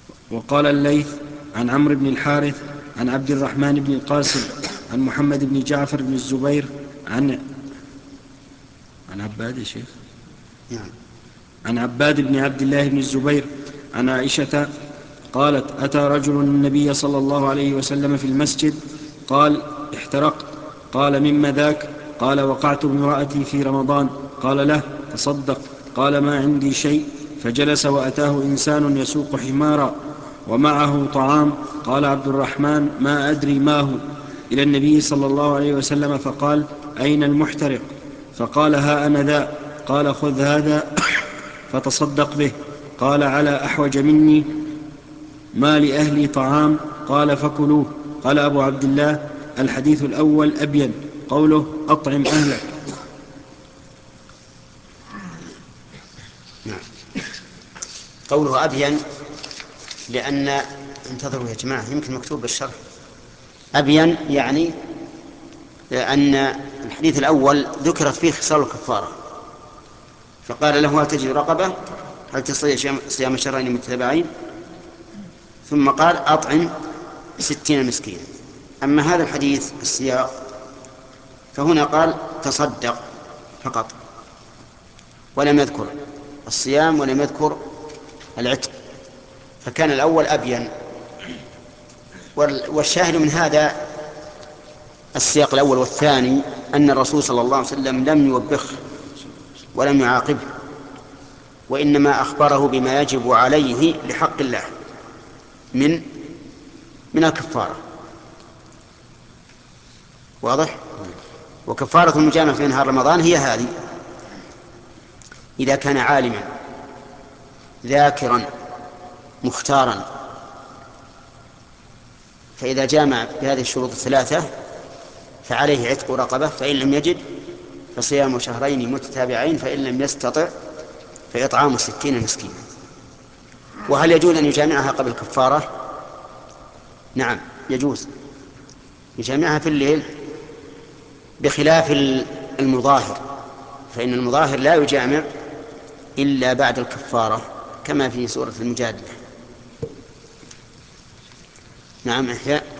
وقال الليث عن عمرو بن الحارث عن عبد الرحمن بن القاسم عن محمد بن جعفر بن الزبير عن عباد يا شيخ نعم. عن عباد بن عبد الله بن الزبير عن عائشة قالت: أتى رجل النبي صلى الله عليه وسلم في المسجد، قال: احترقت. قال: مما ذاك؟ قال: وقعت بامرأتي في رمضان. قال له: تصدق. قال: ما عندي شيء. فجلس وأتاه إنسان يسوق حمارا ومعه طعام. قال عبد الرحمن: ما أدري ما هو، إلى النبي صلى الله عليه وسلم فقال: أين المحترق؟ فقال: ها أنا ذا. قال: خذ هذا فتصدق به. قال: على أحوج مني، ما لأهلي طعام. قال: فكلوه. قال أبو عبد الله: الحديث الأول أبين، قوله أطعم أهلك. نعم. قوله أبين لأن، انتظروا يا جماعة يمكن مكتوب بالشرح أبين، يعني أن الحديث الأول ذكرت فيه خصال الكفارة، فقال له: هل تجد رقبة؟ هل تستطيع صيام شهرين متتابعين؟ ثم قال: أطعم 60 مسكينا. أما هذا الحديث السياق فهنا قال: تصدق فقط، ولم يذكر الصيام ولم يذكر العتق، فكان الأول أبين. والشاهد من هذا السياق الأول والثاني أن الرسول صلى الله عليه وسلم لم يوبخه ولم يعاقبه، وإنما أخبره بما يجب عليه لحق الله من الكفارة. واضح؟ وكفارة المجامع في نهار رمضان هي هذه: إذا كان عالما ذاكرا مختارا، فإذا جامع بهذه الشروط الثلاثة فعليه عتق رقبة، فإن لم يجد فصيام شهرين متتابعين، فإن لم يستطع فإطعام 60 مسكينا. وهل يجوز أن يجامعها قبل الكفارة؟ نعم يجوز، يجامعها في الليل، بخلاف المظاهر، فإن المظاهر لا يجامع إلا بعد الكفارة كما في سورة المجادلة. نعم إحياء.